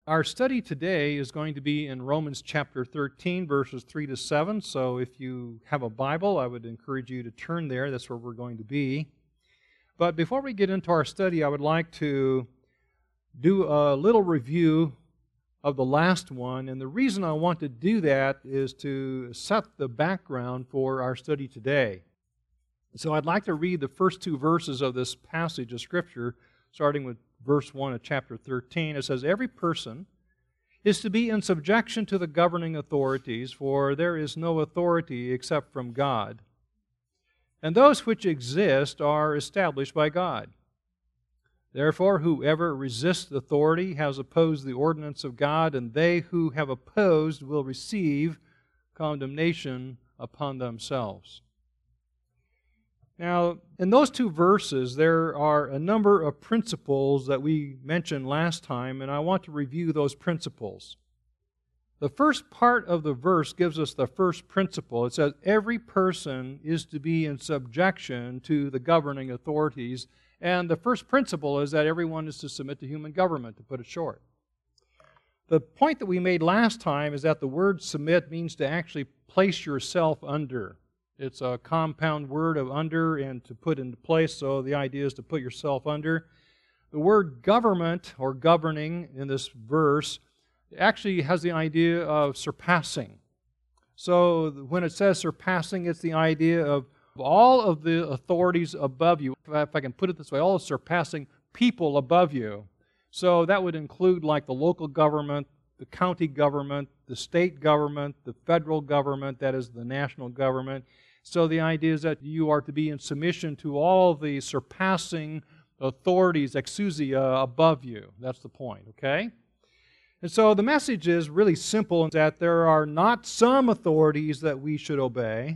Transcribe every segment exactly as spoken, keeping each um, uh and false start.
Our study today is going to be in Romans chapter thirteen, verses three to seven. So if you have a Bible, I would encourage you to turn there. That's where we're going to be. But before we get into our study, I would like to do a little review of the last one. And the reason I want to do that is to set the background for our study today. So I'd like to read the first two verses of this passage of Scripture, starting with verse one of chapter thirteen. It says, "Every person is to be in subjection to the governing authorities, for there is no authority except from God. And those which exist are established by God. Therefore, whoever resists authority has opposed the ordinance of God, and they who have opposed will receive condemnation upon themselves." Now, in those two verses, there are a number of principles that we mentioned last time, and I want to review those principles. The first part of the verse gives us the first principle. It says, every person is to be in subjection to the governing authorities, and the first principle is that everyone is to submit to human government, to put it short. The point that we made last time is that the word submit means to actually place yourself under. It's a compound word of under and to put into place, so the idea is to put yourself under. The word government or governing in this verse actually has the idea of surpassing. So when it says surpassing, it's the idea of all of the authorities above you, if I can put it this way, all the surpassing people above you. So that would include like the local government, the county government, the state government, the federal government, that is the national government. So the idea is that you are to be in submission to all the surpassing authorities, exousia, above you. That's the point, okay? And so the message is really simple, that there are not some authorities that we should obey,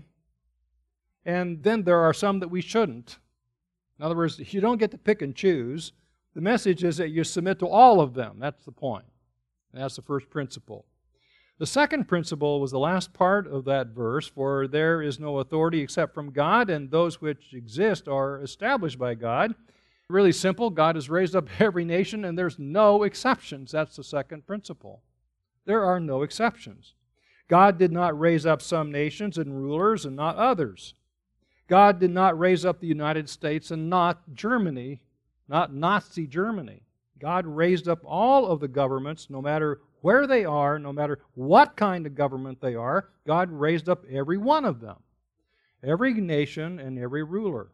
and then there are some that we shouldn't. In other words, you don't get to pick and choose. The message is that you submit to all of them. That's the point. And that's the first principle. The second principle was the last part of that verse, for there is no authority except from God, and those which exist are established by God. Really simple. God has raised up every nation, and there's no exceptions. That's the second principle. There are no exceptions. God did not raise up some nations and rulers and not others. God did not raise up the United States and not Germany, not Nazi Germany. God raised up all of the governments, no matter where they are, no matter what kind of government they are. God raised up every one of them, every nation and every ruler.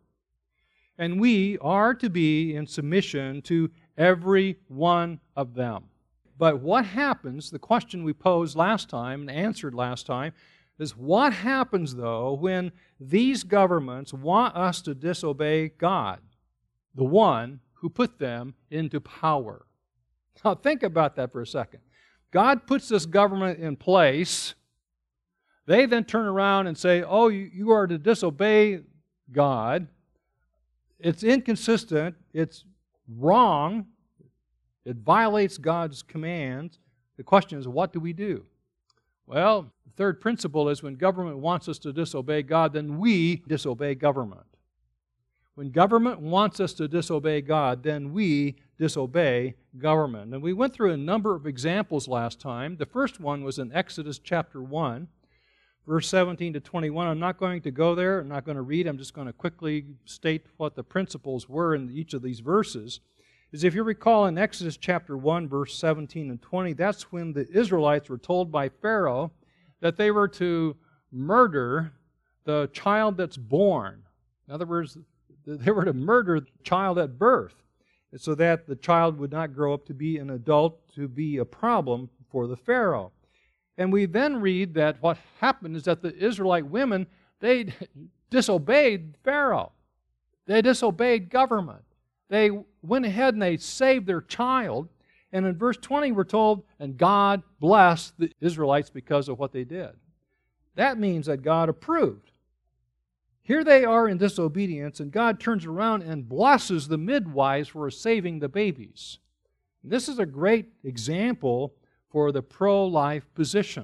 And we are to be in submission to every one of them. But what happens, the question we posed last time and answered last time, is what happens, though, when these governments want us to disobey God, the one who put them into power? Now think about that for a second. God puts this government in place. They then turn around and say, oh, you, you are to disobey God. It's inconsistent. It's wrong. It violates God's commands. The question is, what do we do? Well, the third principle is when government wants us to disobey God, then we disobey government. When government wants us to disobey God, then we disobey government. And we went through a number of examples last time. The first one was in Exodus chapter one, verse seventeen to twenty-one. I'm not going to go there. I'm not going to read. I'm just going to quickly state what the principles were in each of these verses. Is if you recall in Exodus chapter one, verse seventeen and twenty, that's when the Israelites were told by Pharaoh that they were to murder the child that's born. In other words, they were to murder the child at birth, so that the child would not grow up to be an adult, to be a problem for the Pharaoh. And we then read that what happened is that the Israelite women, they disobeyed Pharaoh. They disobeyed government. They went ahead and they saved their child. And in verse twenty we're told, and God blessed the Israelites because of what they did. That means that God approved. Here they are in disobedience, and God turns around and blesses the midwives for saving the babies. And this is a great example for the pro-life position.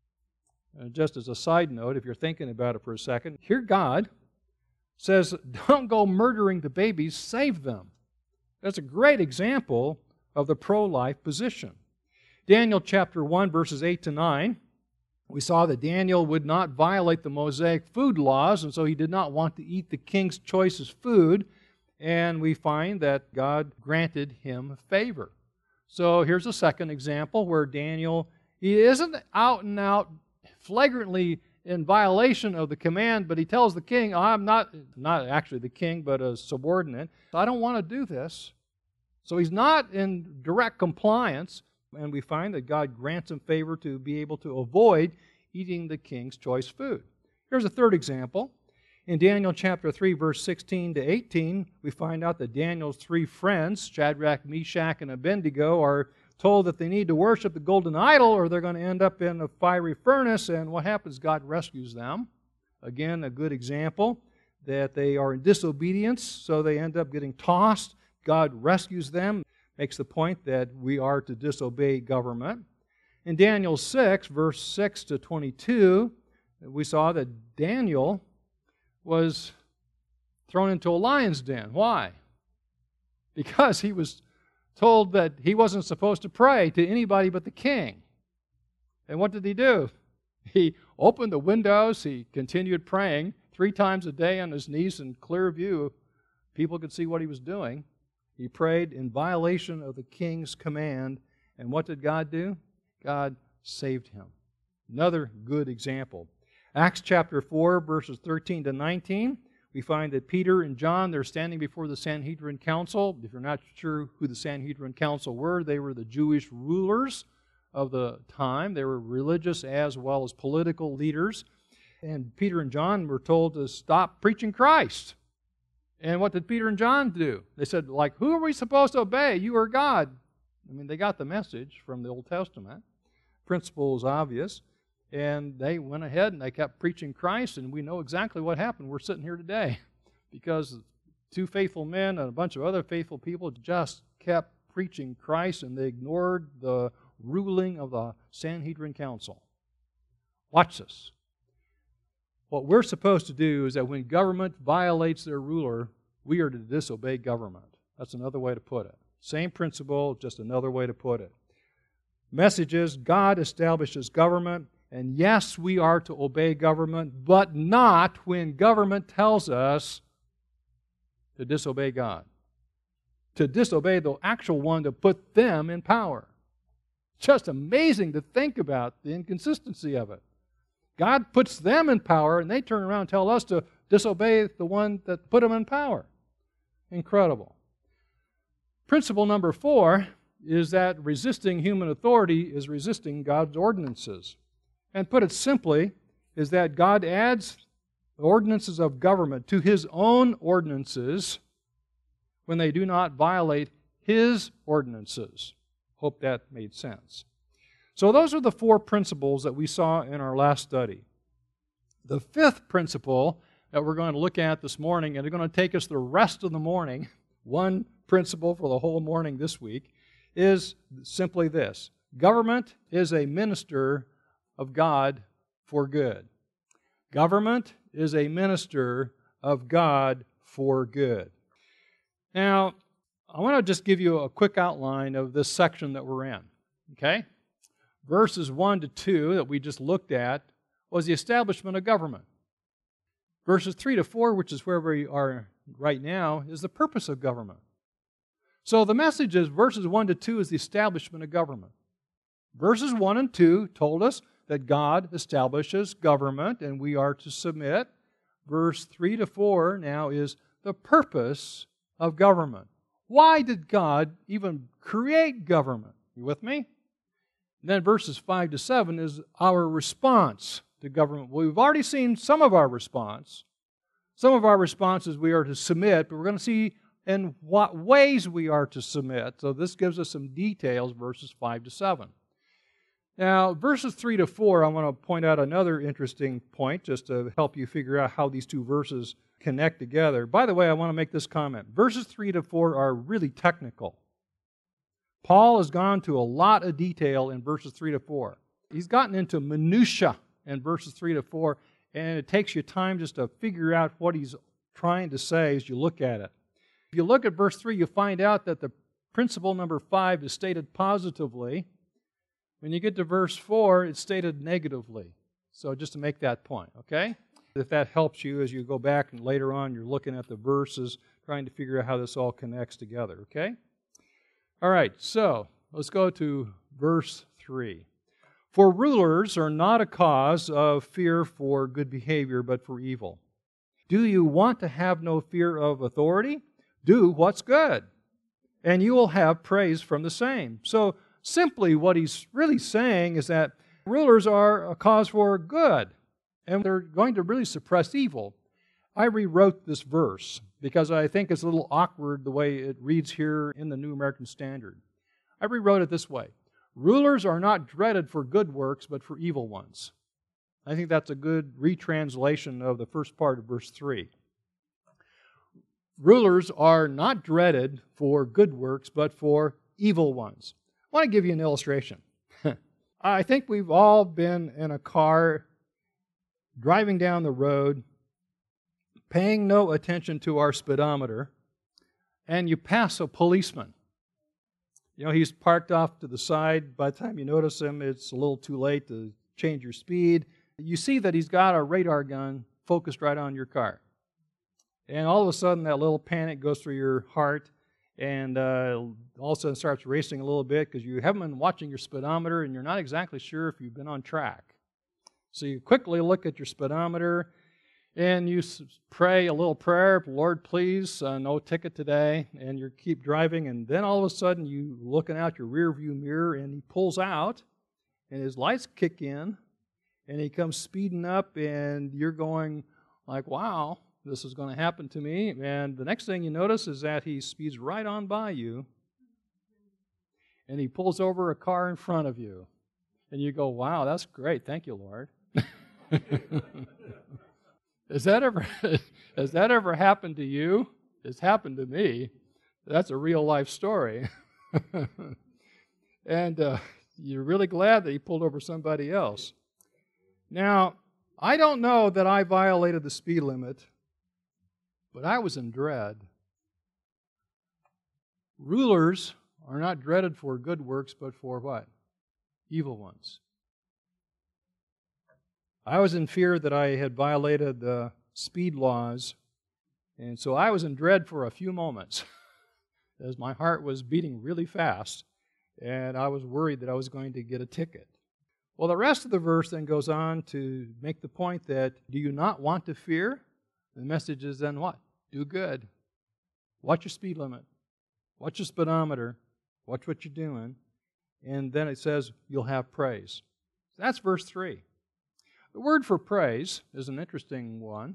Uh, just as a side note, if you're thinking about it for a second, here God says, don't go murdering the babies, save them. That's a great example of the pro-life position. Daniel chapter one, verses eight to nine, we saw that Daniel would not violate the Mosaic food laws, and so he did not want to eat the king's choicest food, and we find that God granted him favor. So here's a second example where Daniel, he isn't out and out flagrantly in violation of the command, but he tells the king, I'm not, not actually the king, but a subordinate, I don't want to do this. So he's not in direct compliance, and we find that God grants him favor to be able to avoid eating the king's choice food. Here's a third example. In Daniel chapter three, verse sixteen to eighteen, we find out that Daniel's three friends, Shadrach, Meshach, and Abednego, are told that they need to worship the golden idol or they're going to end up in a fiery furnace, and what happens? God rescues them. Again, a good example that they are in disobedience, so they end up getting tossed. God rescues them, makes the point that we are to disobey government. In Daniel six, verse six to twenty-two, we saw that Daniel was thrown into a lion's den. Why? Because he was told that he wasn't supposed to pray to anybody but the king. And what did he do? He opened the windows, he continued praying three times a day on his knees in clear view. People could see what he was doing. He prayed in violation of the king's command. And what did God do? God saved him. Another good example. Acts chapter four, verses thirteen to nineteen. We find that Peter and John, they're standing before the Sanhedrin Council. If you're not sure who the Sanhedrin Council were, they were the Jewish rulers of the time. They were religious as well as political leaders. And Peter and John were told to stop preaching Christ. And what did Peter and John do? They said, like, who are we supposed to obey? You or God? I mean, they got the message from the Old Testament. Principle is obvious. And they went ahead and they kept preaching Christ, and we know exactly what happened. We're sitting here today because two faithful men and a bunch of other faithful people just kept preaching Christ, and they ignored the ruling of the Sanhedrin Council. Watch this. What we're supposed to do is that when government violates their ruler, we are to disobey government. That's another way to put it. Same principle, just another way to put it. Message is, God establishes government. And yes, we are to obey government, but not when government tells us to disobey God. To disobey the actual one to put them in power. Just amazing to think about the inconsistency of it. God puts them in power, and they turn around and tell us to disobey the one that put them in power. Incredible. Principle number four is that resisting human authority is resisting God's ordinances. And put it simply, is that God adds the ordinances of government to His own ordinances when they do not violate His ordinances. Hope that made sense. So those are the four principles that we saw in our last study. The fifth principle that we're going to look at this morning, and it's going to take us the rest of the morning, one principle for the whole morning this week, is simply this. Government is a minister of God for good. Government is a minister of God for good. Now, I want to just give you a quick outline of this section that we're in. Okay? Verses one to two that we just looked at was the establishment of government. Verses three to four, which is where we are right now, is the purpose of government. So the message is verses one to two is the establishment of government. Verses one and two told us that God establishes government and we are to submit. Verse three to four now is the purpose of government. Why did God even create government? You with me? And then verses five to seven is our response to government. Well, we've already seen some of our response. Some of our responses we are to submit, but we're going to see in what ways we are to submit. So this gives us some details, verses five to seven. Now, verses three to four, I want to point out another interesting point just to help you figure out how these two verses connect together. By the way, I want to make this comment. Verses three to four are really technical. Paul has gone to a lot of detail in verses three to four. He's gotten into minutia in verses three to four, and it takes you time just to figure out what he's trying to say as you look at it. If you look at verse three, you find out that the principle number five is stated positively, When you get to verse four, it's stated negatively. So just to make that point, okay? If that helps you as you go back and later on you're looking at the verses, trying to figure out how this all connects together, okay? All right, so let's go to verse three. For rulers are not a cause of fear for good behavior, but for evil. Do you want to have no fear of authority? Do what's good, and you will have praise from the same. So simply what he's really saying is that rulers are a cause for good, and they're going to really suppress evil. I rewrote this verse because I think it's a little awkward the way it reads here in the New American Standard. I rewrote it this way. Rulers are not dreaded for good works, but for evil ones. I think that's a good retranslation of the first part of verse three. Rulers are not dreaded for good works, but for evil ones. I want to give you an illustration. I think we've all been in a car driving down the road, paying no attention to our speedometer, and you pass a policeman. You know, he's parked off to the side. By the time you notice him, it's a little too late to change your speed. You see that he's got a radar gun focused right on your car. And all of a sudden, that little panic goes through your heart, and uh, all of a sudden starts racing a little bit because you haven't been watching your speedometer and you're not exactly sure if you've been on track. So you quickly look at your speedometer and you pray a little prayer, Lord, please, uh, no ticket today, and you keep driving, and then all of a sudden you looking out your rear view mirror and he pulls out and his lights kick in and he comes speeding up and you're going like, wow, this is going to happen to me. And the next thing you notice is that he speeds right on by you and he pulls over a car in front of you. And you go, wow, that's great. Thank you, Lord. Has that ever has that ever happened to you? It's happened to me. That's a real life story. And uh, you're really glad that he pulled over somebody else. Now, I don't know that I violated the speed limit, but I was in dread. Rulers are not dreaded for good works, but for what? Evil ones. I was in fear that I had violated the speed laws, and so I was in dread for a few moments as my heart was beating really fast, and I was worried that I was going to get a ticket. Well, the rest of the verse then goes on to make the point that, do you not want to fear? The message is then what? Do good. Watch your speed limit. Watch your speedometer. Watch what you're doing. And then it says, you'll have praise. That's verse three. The word for praise is an interesting one.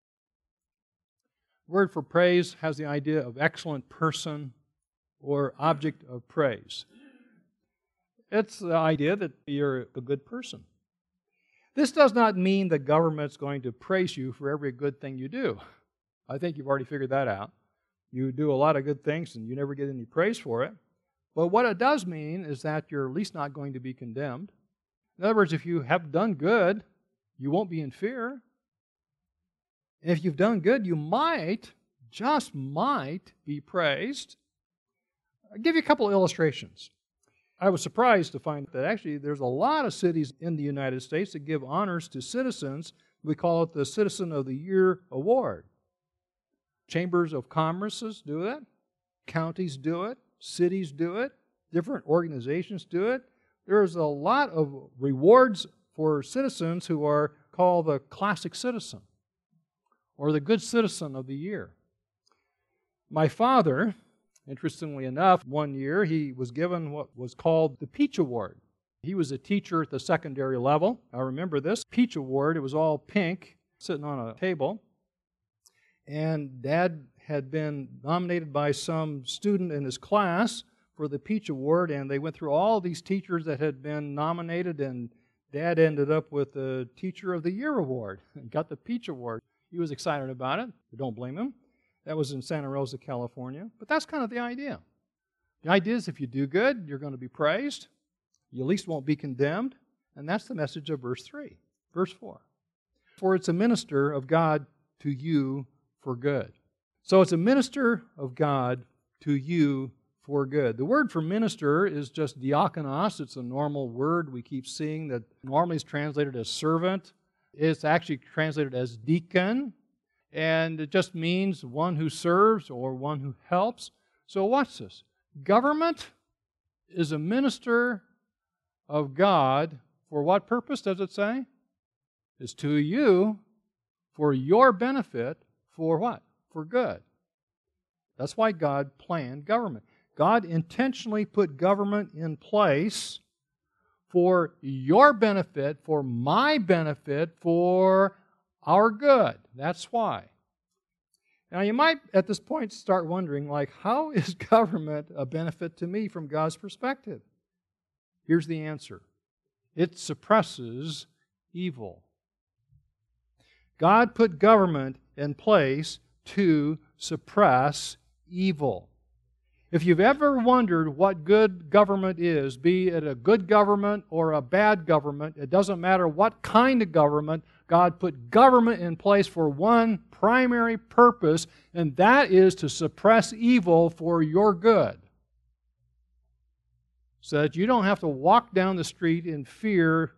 The word for praise has the idea of excellent person or object of praise. It's the idea that you're a good person. This does not mean the government's going to praise you for every good thing you do. I think you've already figured that out. You do a lot of good things and you never get any praise for it. But what it does mean is that you're at least not going to be condemned. In other words, if you have done good, you won't be in fear. And if you've done good, you might, just might, be praised. I'll give you a couple of illustrations. I was surprised to find that actually there's a lot of cities in the United States that give honors to citizens. We call it the Citizen of the Year Award. Chambers of Commerce do it. Counties do it. Cities do it. Different organizations do it. There's a lot of rewards for citizens who are called the classic citizen or the good citizen of the year. My father, interestingly enough, one year he was given what was called the Peach Award. He was a teacher at the secondary level. I remember this Peach Award. It was all pink, sitting on a table. And Dad had been nominated by some student in his class for the Peach Award, and they went through all these teachers that had been nominated, and Dad ended up with the Teacher of the Year Award and got the Peach Award. He was excited about it. I don't blame him. That was in Santa Rosa, California. But that's kind of the idea. The idea is if you do good, you're going to be praised. You at least won't be condemned. And that's the message of verse three. Verse four. For it's a minister of God to you for good. So it's a minister of God to you for good. The word for minister is just diakonos. It's a normal word we keep seeing that normally is translated as servant. It's actually translated as deacon, and it just means one who serves or one who helps. So watch this. Government is a minister of God for what purpose does it say? It's to you for your benefit for what? For good. That's why God planned government. God intentionally put government in place for your benefit, for my benefit, for our good. That's why. Now you might at this point start wondering, like, how is government a benefit to me from God's perspective? Here's the answer. It suppresses evil. God put government in place to suppress evil. If you've ever wondered what good government is, be it a good government or a bad government, it doesn't matter what kind of government, God put government in place for one primary purpose, and that is to suppress evil for your good. So that you don't have to walk down the street in fear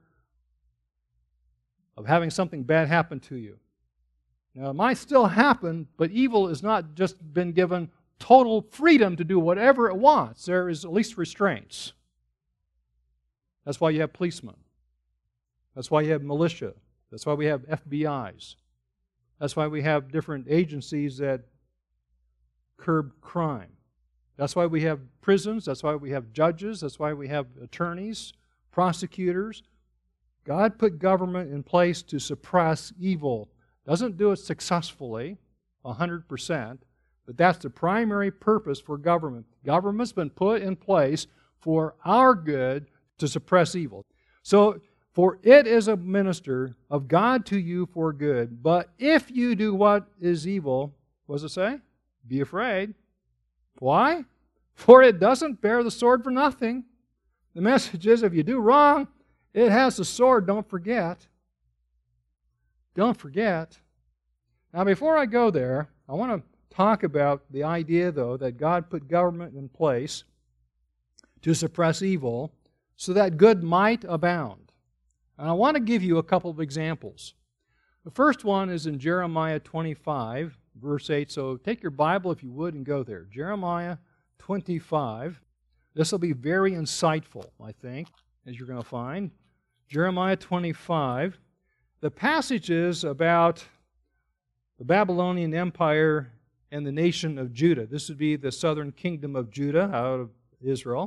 of having something bad happen to you. Now, it might still happen, but evil has not just been given total freedom to do whatever it wants. There is at least restraints. That's why you have policemen. That's why you have militia. That's why we have F B Is. That's why we have different agencies that curb crime. That's why we have prisons. That's why we have judges. That's why we have attorneys, prosecutors. God put government in place to suppress evil. Doesn't do it successfully, one hundred percent, but that's the primary purpose for government. Government's been put in place for our good to suppress evil. So, for it is a minister of God to you for good. But if you do what is evil, what does it say? Be afraid. Why? For it doesn't bear the sword for nothing. The message is, if you do wrong, it has the sword, don't forget. Don't forget. Now, before I go there, I want to talk about the idea, though, that God put government in place to suppress evil so that good might abound. And I want to give you a couple of examples. The first one is in Jeremiah twenty-five, verse eight. So take your Bible, if you would, and go there. Jeremiah twenty-five. This will be very insightful, I think, as you're going to find. Jeremiah twenty-five. The passage is about the Babylonian Empire and the nation of Judah. This would be the southern kingdom of Judah out of Israel.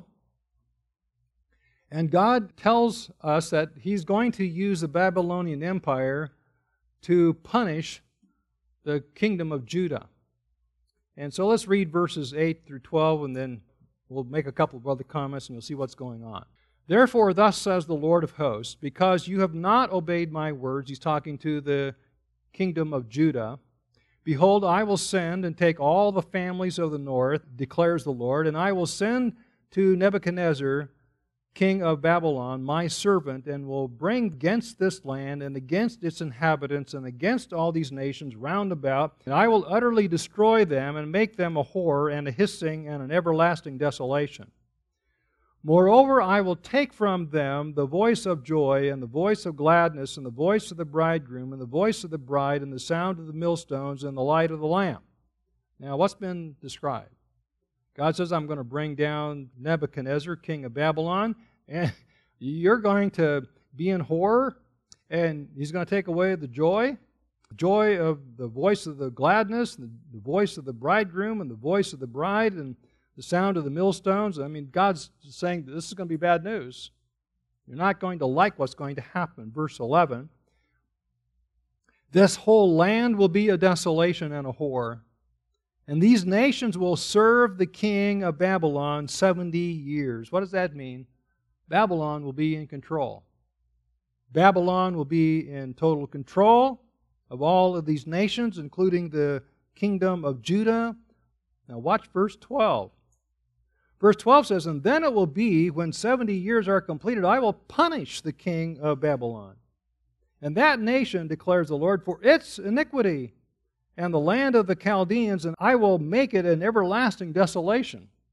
And God tells us that He's going to use the Babylonian Empire to punish the kingdom of Judah. And so let's read verses eight through twelve, and then we'll make a couple of other comments and you'll see what's going on. Therefore, thus says the Lord of hosts, because you have not obeyed my words, He's talking to the kingdom of Judah, behold, I will send and take all the families of the north, declares the Lord, and I will send to Nebuchadnezzar, king of Babylon, my servant, and will bring against this land and against its inhabitants and against all these nations round about, and I will utterly destroy them and make them a horror and a hissing and an everlasting desolation. Moreover, I will take from them the voice of joy and the voice of gladness and the voice of the bridegroom and the voice of the bride and the sound of the millstones and the light of the lamp. Now, what's been described? God says, I'm going to bring down Nebuchadnezzar, king of Babylon, and you're going to be in horror, and He's going to take away the joy, joy of the voice of the gladness, the, the voice of the bridegroom, and the voice of the bride, and the sound of the millstones. I mean, God's saying that this is going to be bad news. You're not going to like what's going to happen. Verse eleven, this whole land will be a desolation and a horror, and these nations will serve the king of Babylon seventy years. What does that mean? Babylon will be in control. Babylon will be in total control of all of these nations, including the kingdom of Judah. Now watch verse twelve. Verse twelve says, and then it will be, when seventy years are completed, I will punish the king of Babylon. And that nation, declares the Lord, for its iniquity, and the land of the Chaldeans, and I will make it an everlasting desolation.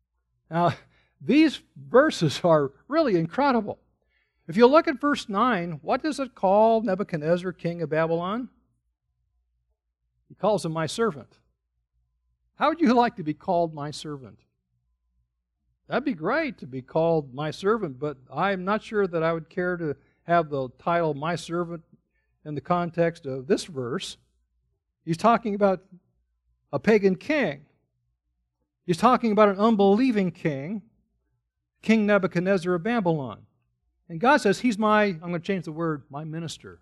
Now, these verses are really incredible. If you look at verse nine, what does it call Nebuchadnezzar, king of Babylon? He calls him my servant. How would you like to be called my servant? That'd be great to be called my servant, but I'm not sure that I would care to have the title my servant in the context of this verse. He's talking about a pagan king. He's talking about an unbelieving king, King Nebuchadnezzar of Babylon. And God says, he's my, I'm going to change the word, my minister.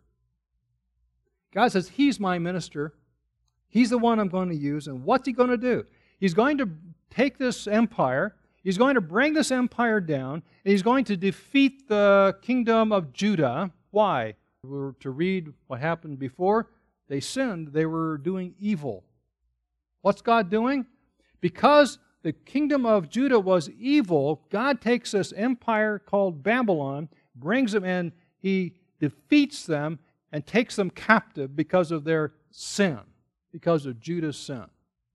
God says, he's my minister. He's the one I'm going to use. And what's he going to do? He's going to take this empire, he's going to bring this empire down, and he's going to defeat the kingdom of Judah. Why? We were to read what happened before. They sinned. They were doing evil. What's God doing? Because the kingdom of Judah was evil, God takes this empire called Babylon, brings them in, he defeats them, and takes them captive because of their sin, because of Judah's sin.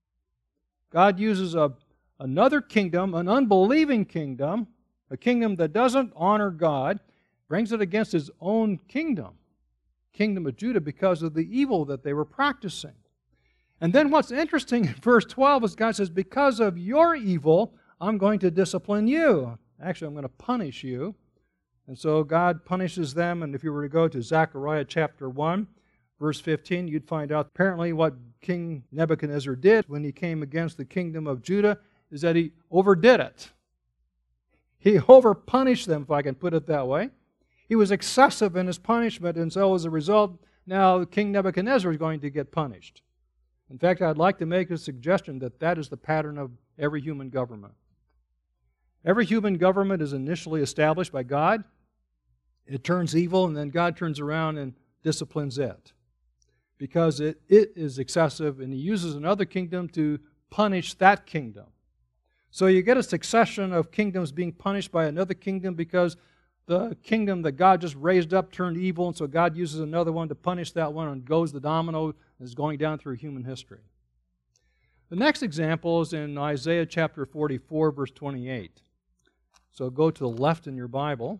God uses a, another kingdom, an unbelieving kingdom, a kingdom that doesn't honor God, brings it against his own kingdom, kingdom of Judah, because of the evil that they were practicing. And then what's interesting in verse twelve is God says, because of your evil, I'm going to discipline you. Actually, I'm going to punish you. And so God punishes them. And if you were to go to Zechariah chapter one, verse fifteen, you'd find out apparently what King Nebuchadnezzar did when he came against the kingdom of Judah is that he overdid it. He overpunished them, if I can put it that way. He was excessive in his punishment, and so as a result, now King Nebuchadnezzar is going to get punished. In fact, I'd like to make a suggestion that that is the pattern of every human government. Every human government is initially established by God. It turns evil, and then God turns around and disciplines it because it, it is excessive, and he uses another kingdom to punish that kingdom. So you get a succession of kingdoms being punished by another kingdom because the kingdom that God just raised up turned evil, and so God uses another one to punish that one, and goes the domino is going down through human history. The next example is in Isaiah chapter forty-four, verse twenty-eight. So go to the left in your Bible,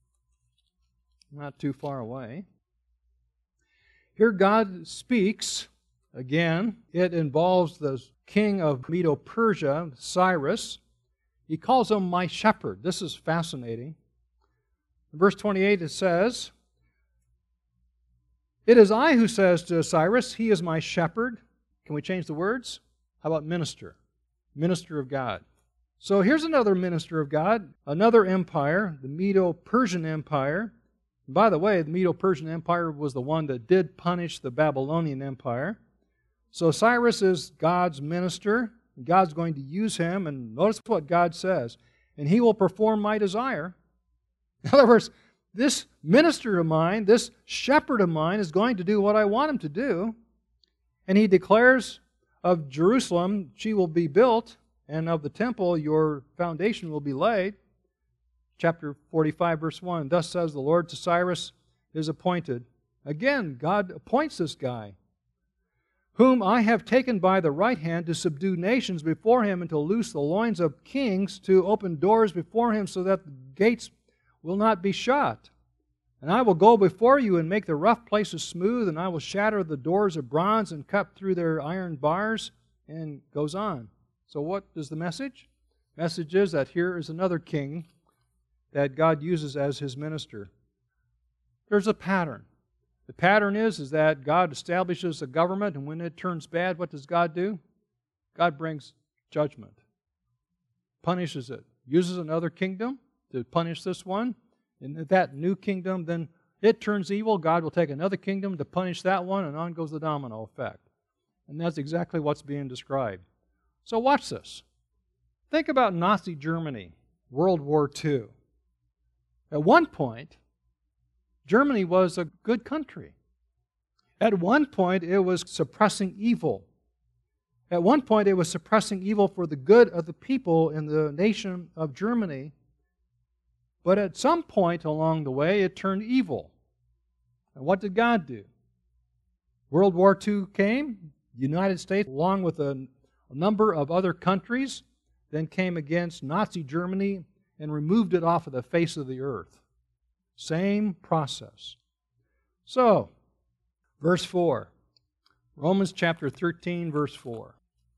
not too far away. Here God speaks again. It involves the king of Medo-Persia, Cyrus. He calls him my shepherd. This is fascinating. In verse twenty-eight it says, it is I who says to Cyrus, he is my shepherd. Can we change the words? How about minister? Minister of God. So here's another minister of God, another empire, the Medo-Persian Empire. And by the way, the Medo-Persian Empire was the one that did punish the Babylonian Empire. So Cyrus is God's minister. God's going to use him, and notice what God says. And he will perform my desire. In other words, this minister of mine, this shepherd of mine, is going to do what I want him to do. And he declares of Jerusalem, she will be built, and of the temple, your foundation will be laid. Chapter forty-five, verse one, thus says the Lord to Cyrus, his appointed. Again, God appoints this guy, whom I have taken by the right hand to subdue nations before him and to loose the loins of kings, to open doors before him so that the gates will not be shut. And I will go before you and make the rough places smooth, and I will shatter the doors of bronze and cut through their iron bars, and goes on. So what is the message? The message is that here is another king that God uses as his minister. There's a pattern. The pattern is, is that God establishes a government, and when it turns bad, what does God do? God brings judgment, punishes it, uses another kingdom to punish this one. And that new kingdom, then it turns evil. God will take another kingdom to punish that one, and on goes the domino effect. And that's exactly what's being described. So watch this. Think about Nazi Germany, World War Two. At one point, Germany was a good country. At one point, it was suppressing evil. At one point, it was suppressing evil for the good of the people in the nation of Germany. But at some point along the way, it turned evil. And what did God do? World War Two came. The United States, along with a, a number of other countries, then came against Nazi Germany and removed it off of the face of the earth. Same process. So, verse four. Romans chapter thirteen, verse four.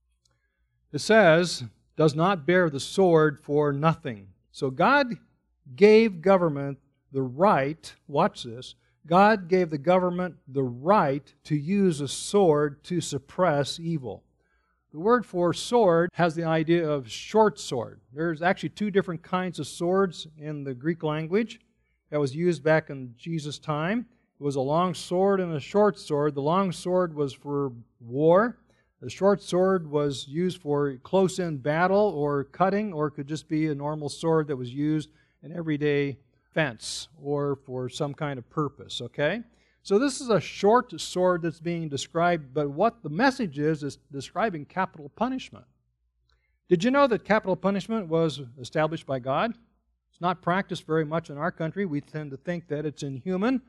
It says, does not bear the sword for nothing. So God gave government the right, watch this, God gave the government the right to use a sword to suppress evil. The word for sword has the idea of short sword. There's actually two different kinds of swords in the Greek language that was used back in Jesus' time. It was a long sword and a short sword. The long sword was for war. The short sword was used for close-in battle or cutting, or it could just be a normal sword that was used in everyday fence or for some kind of purpose, okay? So this is a short sword that's being described, but what the message is, is describing capital punishment. Did you know that capital punishment was established by God? It's not practiced very much in our country. We tend to think that it's inhuman.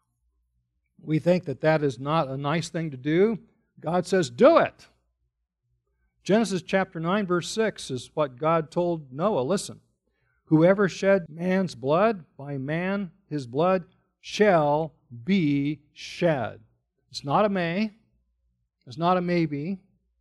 We think that that is not a nice thing to do. God says, do it. Genesis chapter nine, verse six is what God told Noah. Listen, whoever shed man's blood, by man his blood shall be shed. It's not a may. It's not a maybe.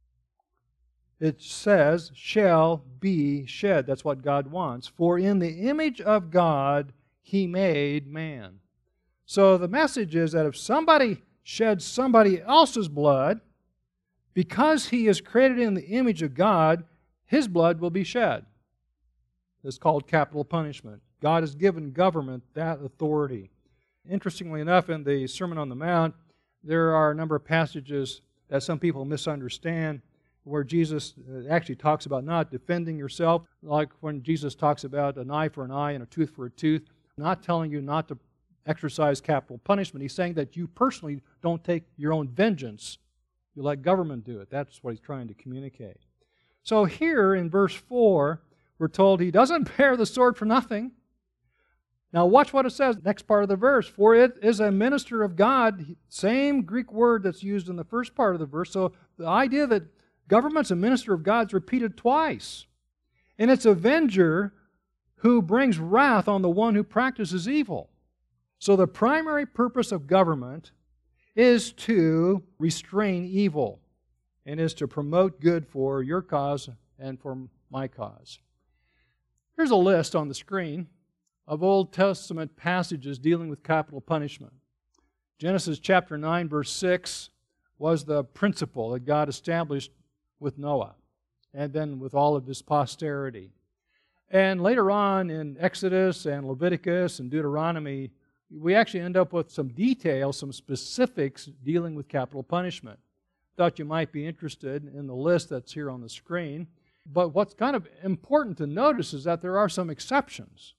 It says, shall be shed. That's what God wants. For in the image of God He made man. So the message is that if somebody sheds somebody else's blood, because he is created in the image of God, his blood will be shed. It's called capital punishment. God has given government that authority. Interestingly enough, in the Sermon on the Mount, there are a number of passages that some people misunderstand where Jesus actually talks about not defending yourself, like when Jesus talks about an eye for an eye and a tooth for a tooth, not telling you not to exercise capital punishment. He's saying that you personally don't take your own vengeance. You let government do it. That's what he's trying to communicate. So here in verse four, we're told he doesn't bear the sword for nothing. Now watch what it says, next part of the verse. For it is a minister of God, same Greek word that's used in the first part of the verse. So the idea that government's a minister of God is repeated twice. And it's a avenger who brings wrath on the one who practices evil. So the primary purpose of government is to restrain evil and is to promote good for your cause and for my cause. Here's a list on the screen of Old Testament passages dealing with capital punishment. Genesis chapter nine, verse six was the principle that God established with Noah and then with all of his posterity. And later on in Exodus and Leviticus and Deuteronomy, we actually end up with some details, some specifics dealing with capital punishment. Thought you might be interested in the list that's here on the screen. But what's kind of important to notice is that there are some exceptions.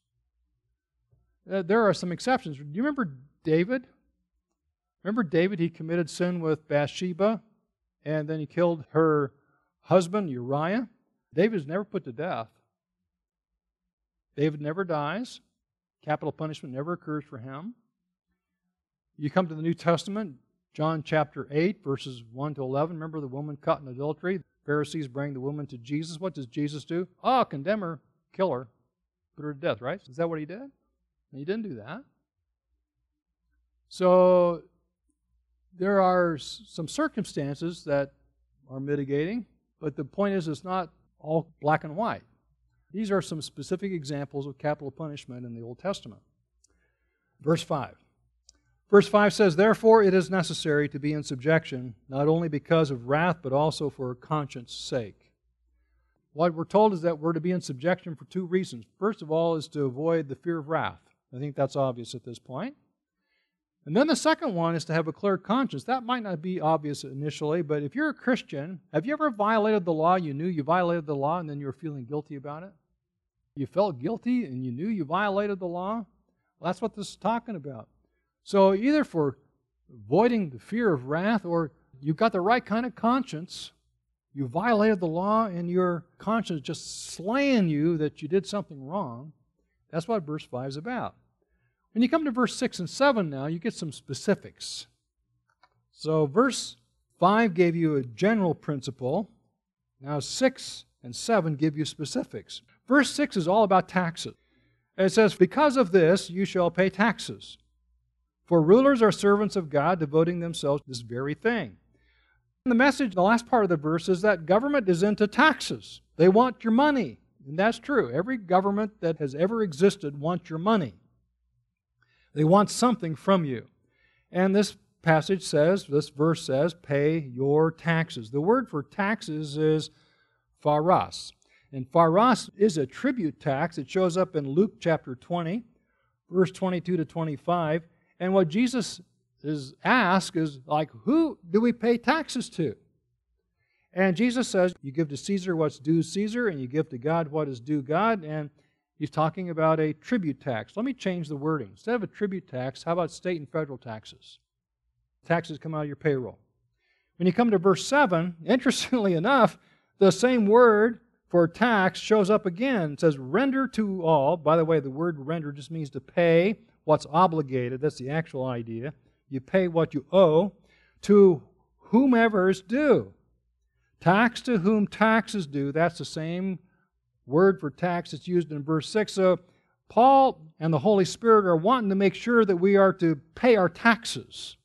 Uh, there are some exceptions. Do you remember David? Remember David? He committed sin with Bathsheba, and then he killed her husband, Uriah. David is never put to death. David never dies. Capital punishment never occurs for him. You come to the New Testament, John chapter eight, verses one to eleven. Remember the woman caught in adultery? The Pharisees bring the woman to Jesus. What does Jesus do? Oh, condemn her, kill her, put her to death, right? Is that what he did? He didn't do that. So there are some circumstances that are mitigating, but the point is it's not all black and white. These are some specific examples of capital punishment in the Old Testament. Verse five. Verse five says, therefore it is necessary to be in subjection, not only because of wrath, but also for conscience sake. What we're told is that we're to be in subjection for two reasons. First of all is to avoid the fear of wrath. I think that's obvious at this point. And then the second one is to have a clear conscience. That might not be obvious initially, but if you're a Christian, have you ever violated the law? You knew you violated the law and then you were feeling guilty about it? You felt guilty and you knew you violated the law? Well, that's what this is talking about. So either for avoiding the fear of wrath, or you've got the right kind of conscience, you violated the law and your conscience just slaying you that you did something wrong. That's what verse five is about. When you come to verse six and seven now, you get some specifics. So verse five gave you a general principle. Now six and seven give you specifics. Verse six is all about taxes. It says, because of this you shall pay taxes. For rulers are servants of God, devoting themselves to this very thing. And the message, the last part of the verse, is that government is into taxes. They want your money. And that's true. Every government that has ever existed wants your money. They want something from you. And this passage says, this verse says, pay your taxes. The word for taxes is pharos. And pharos is a tribute tax. It shows up in Luke chapter twenty, verse twenty-two to twenty-five. And what Jesus is asked is, like, who do we pay taxes to? And Jesus says, you give to Caesar what's due Caesar, and you give to God what is due God. And he's talking about a tribute tax. Let me change the wording. Instead of a tribute tax, how about state and federal taxes? Taxes come out of your payroll. When you come to verse seven, interestingly enough, the same word for tax shows up again. It says, render to all. By the way, the word render just means to pay what's obligated. That's the actual idea. You pay what you owe to whomever is due. Tax to whom tax is due. That's the same word for tax that's used in verse six. So Paul and the Holy Spirit are wanting to make sure that we are to pay our taxes.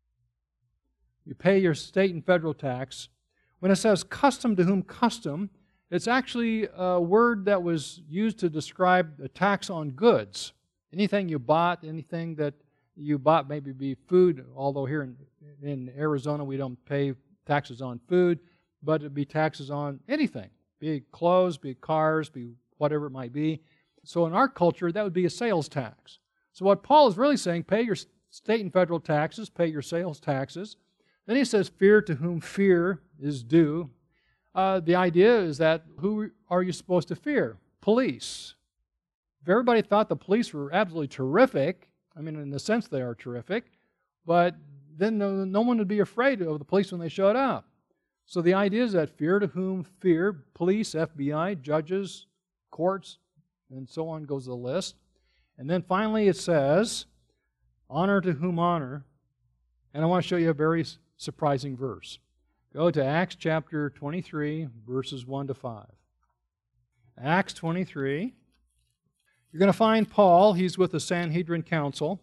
You pay your state and federal tax. When it says custom to whom custom, it's actually a word that was used to describe a tax on goods. Anything you bought, anything that you bought, maybe be food, although here in, in Arizona we don't pay taxes on food, but it'd be taxes on anything, be it clothes, be it cars, be whatever it might be. So in our culture, that would be a sales tax. So what Paul is really saying, pay your state and federal taxes, pay your sales taxes. Then he says, fear to whom fear is due. Uh, the idea is that who are you supposed to fear? Police. If everybody thought the police were absolutely terrific, I mean, in the sense they are terrific, but then no, no one would be afraid of the police when they showed up. So the idea is that fear to whom fear, police, F B I, judges, courts, and so on goes the list. And then finally it says, honor to whom honor. And I want to show you a very surprising verse. Go to Acts chapter twenty-three, verses one to five. Acts twenty-three. You're going to find Paul. He's with the Sanhedrin Council.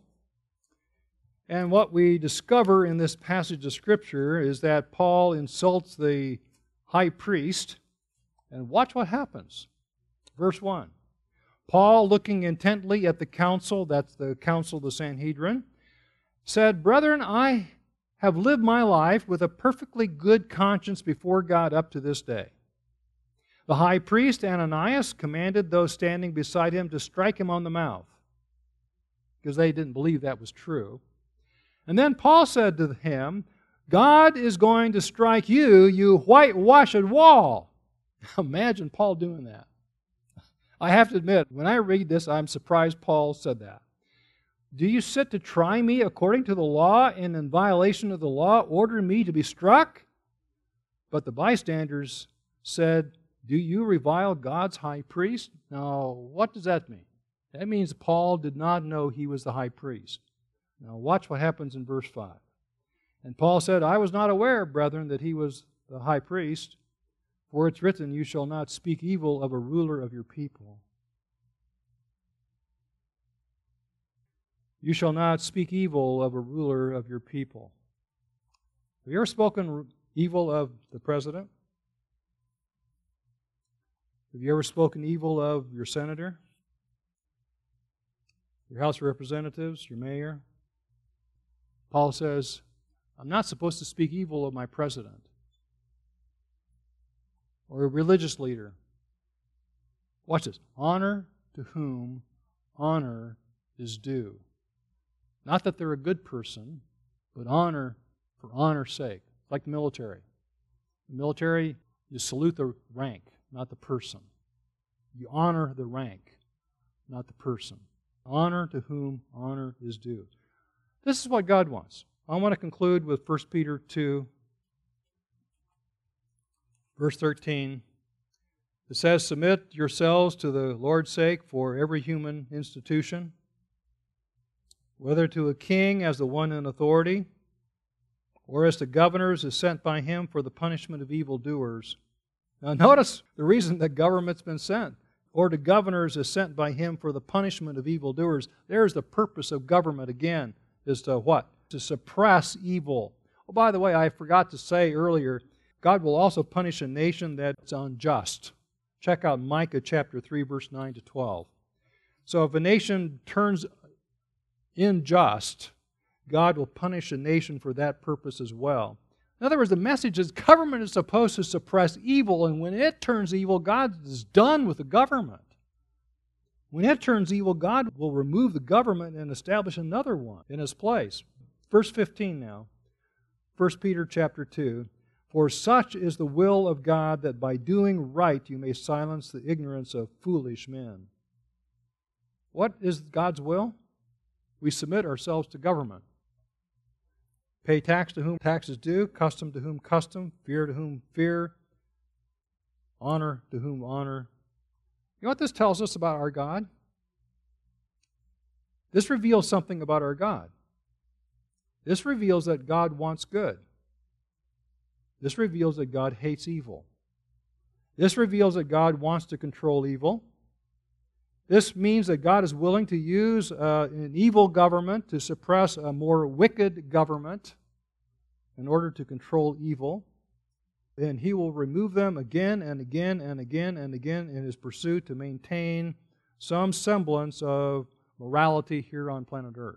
And what we discover in this passage of Scripture is that Paul insults the high priest. And watch what happens. Verse one. Paul, looking intently at the council, that's the council of the Sanhedrin, said, Brethren, I have lived my life with a perfectly good conscience before God up to this day. The high priest, Ananias, commanded those standing beside him to strike him on the mouth, because they didn't believe that was true. And then Paul said to him, God is going to strike you, you whitewashed wall. Imagine Paul doing that. I have to admit, when I read this, I'm surprised Paul said that. Do you sit to try me according to the law, and in violation of the law order me to be struck? But the bystanders said, do you revile God's high priest? Now, what does that mean? That means Paul did not know he was the high priest. Now, watch what happens in verse five. And Paul said, I was not aware, brethren, that he was the high priest, for it's written, you shall not speak evil of a ruler of your people. You shall not speak evil of a ruler of your people. Have you ever spoken evil of the president? Have you ever spoken evil of your senator? Your House of Representatives? Your mayor? Paul says, I'm not supposed to speak evil of my president or a religious leader. Watch this. Honor to whom honor is due. Not that they're a good person, but honor for honor's sake. Like the military. The military, you salute the rank, not the person. You honor the rank, not the person. Honor to whom honor is due. This is what God wants. I want to conclude with First Peter two, verse thirteen. It says, submit yourselves to the Lord's sake for every human institution, whether to a king as the one in authority, or as to governors as sent by him for the punishment of evildoers, Now notice the reason that government's been sent, or to governors is sent by him for the punishment of evildoers. There's the purpose of government again, is to what? To suppress evil. Oh, by the way, I forgot to say earlier, God will also punish a nation that's unjust. Check out Micah chapter three, verse nine to twelve. So if a nation turns unjust, God will punish a nation for that purpose as well. In other words, the message is government is supposed to suppress evil, and when it turns evil, God is done with the government. When it turns evil, God will remove the government and establish another one in its place. Verse fifteen now, First Peter chapter two. For such is the will of God, that by doing right you may silence the ignorance of foolish men. What is God's will? We submit ourselves to government. Pay tax to whom tax is due, custom to whom custom, fear to whom fear, honor to whom honor. You know what this tells us about our God? This reveals something about our God. This reveals that God wants good. This reveals that God hates evil. This reveals that God wants to control evil. This means that God is willing to use uh, an evil government to suppress a more wicked government in order to control evil. And He will remove them again and again and again and again in His pursuit to maintain some semblance of morality here on planet Earth.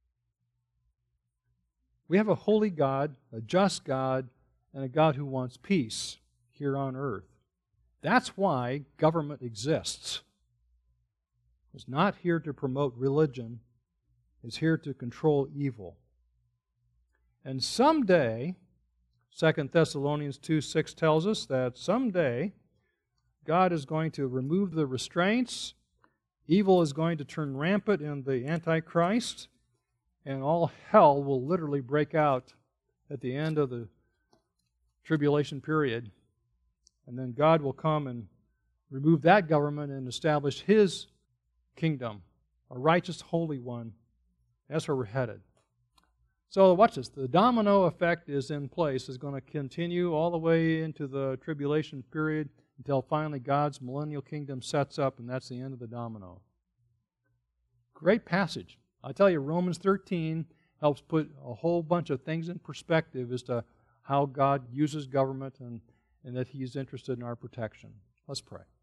We have a holy God, a just God, and a God who wants peace here on earth. That's why government exists. It's not here to promote religion. It's here to control evil. And someday, Second Thessalonians two six tells us that someday God is going to remove the restraints, evil is going to turn rampant in the Antichrist, and all hell will literally break out at the end of the tribulation period. And then God will come and remove that government and establish His kingdom, a righteous, holy one. That's where we're headed. So watch this. The domino effect is in place, is going to continue all the way into the tribulation period until finally God's millennial kingdom sets up, and that's the end of the domino. Great passage. I tell you, Romans thirteen helps put a whole bunch of things in perspective as to how God uses government and, and that He is interested in our protection. Let's pray.